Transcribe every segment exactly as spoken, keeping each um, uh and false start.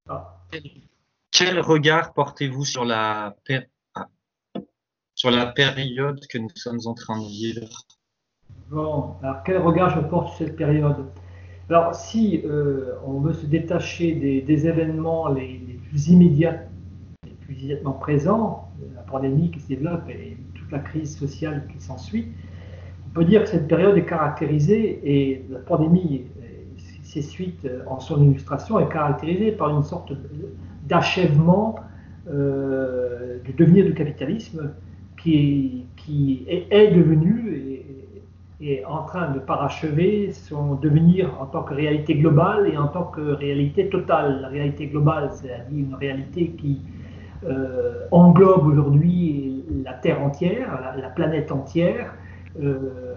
Ah. Quel regard portez-vous sur la, pér- ah, sur la période que nous sommes en train de vivre? Bon, alors quel regard je porte sur cette période? Alors, si euh, on veut se détacher des, des événements les, les plus immédiats, les plus immédiatement présents, la pandémie qui se développe et toute la crise sociale qui s'ensuit, on peut dire que cette période est caractérisée, et la pandémie, ses suites en son illustration, est caractérisée par une sorte d'achèvement euh, du devenir du capitalisme qui, qui est, est devenu et est en train de parachever son devenir en tant que réalité globale et en tant que réalité totale. La réalité globale, c'est-à-dire une réalité qui euh, englobe aujourd'hui la Terre entière, la, la planète entière, euh,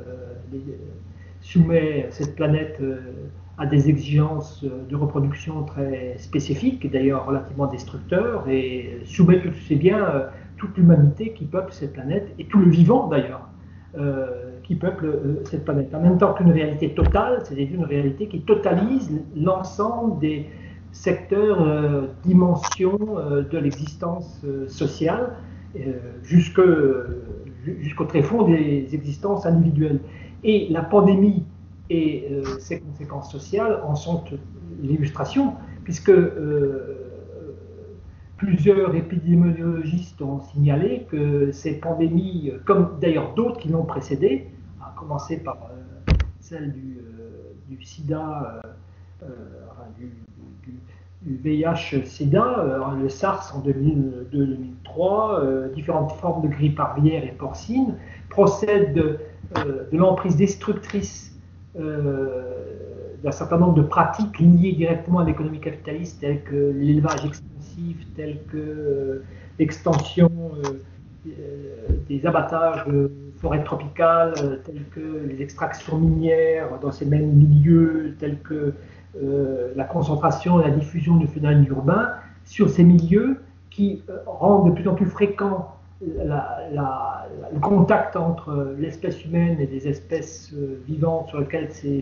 soumet cette planète euh, à des exigences de reproduction très spécifiques, d'ailleurs relativement destructeurs, et soumet tout aussi bien euh, toute l'humanité qui peuple cette planète, et tout le vivant d'ailleurs, euh, qui peuple euh, cette planète. En même temps qu'une réalité totale, c'est-à-dire une réalité qui totalise l'ensemble des secteurs, euh, dimensions euh, de l'existence euh, sociale, euh, jusque, jusqu'au tréfonds des existences individuelles. Et la pandémie et euh, ses conséquences sociales en sont l'illustration, puisque euh, plusieurs épidémiologistes ont signalé que ces pandémies, comme d'ailleurs d'autres qui l'ont précédée, à commencer par euh, celle du, euh, du sida, euh, enfin, du, du, du V I H-sida, euh, le SARS en deux mille deux deux mille trois, euh, différentes formes de grippe aviaire et porcine, procèdent de, euh, de l'emprise destructrice euh, d'un certain nombre de pratiques liées directement à l'économie capitaliste, telles que l'élevage extensif, telles que euh, l'extension euh, des abattages de forêts tropicales, euh, telles que les extractions minières dans ces mêmes milieux, telles que euh, la concentration et la diffusion du phénomène urbain sur ces milieux qui euh, rendent de plus en plus fréquent la, la, le contact entre l'espèce humaine et des espèces euh, vivantes sur lesquelles ces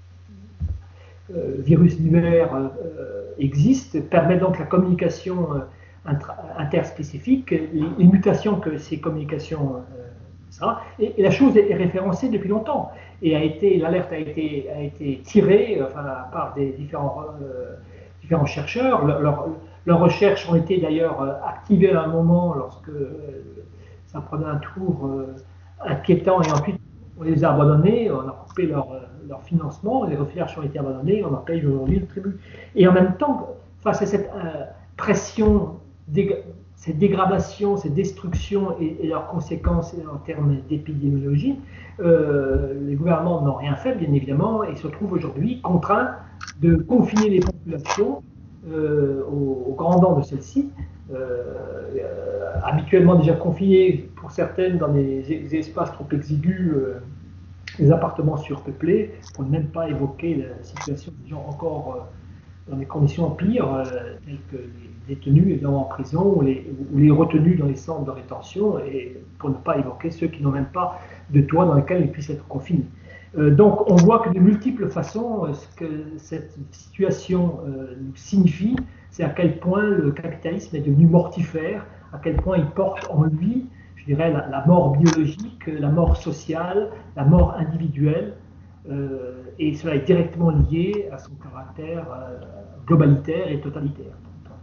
euh, virus divers euh, existent, permet donc la communication euh, interspécifique, les, les, mutations que ces communications euh, ça. Et, et, la chose est, est référencée depuis longtemps et a été l'alerte a été, a été tirée enfin, par des différents, euh, différents chercheurs. Leurs leur, leur recherches ont été d'ailleurs activées à un moment lorsque euh, ça prenait un tour euh, inquiétant et ensuite on les a abandonnés, on a coupé leur, leur financement, les recherches ont été abandonnées, on en paye aujourd'hui le tribut. Et en même temps, face à cette euh, pression, cette dégradation, cette destruction et, et leurs conséquences en termes d'épidémiologie, euh, les gouvernements n'ont rien fait, bien évidemment, et se trouvent aujourd'hui contraints de confiner les populations euh, aux, aux grands dents de celles-ci, euh, euh, habituellement déjà confinées pour certaines dans des, des espaces trop exigus, euh, des appartements surpeuplés, pour ne même pas évoquer la situation des gens encore euh, dans des conditions pires, euh, telles que les détenus évidemment en prison ou les, ou les retenus dans les centres de rétention, et pour ne pas évoquer ceux qui n'ont même pas de toit dans lesquels ils puissent être confinés. Euh, donc on voit que de multiples façons, euh, ce que cette situation euh, nous signifie, c'est à quel point le capitalisme est devenu mortifère, à quel point il porte en lui, je dirais, la, la mort biologique, la mort sociale, la mort individuelle, euh, et cela est directement lié à son caractère euh, globalitaire et totalitaire.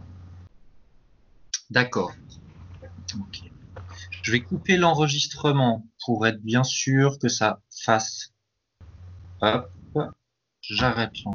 D'accord. Okay. Je vais couper l'enregistrement pour être bien sûr que ça fasse. Hop, j'arrête.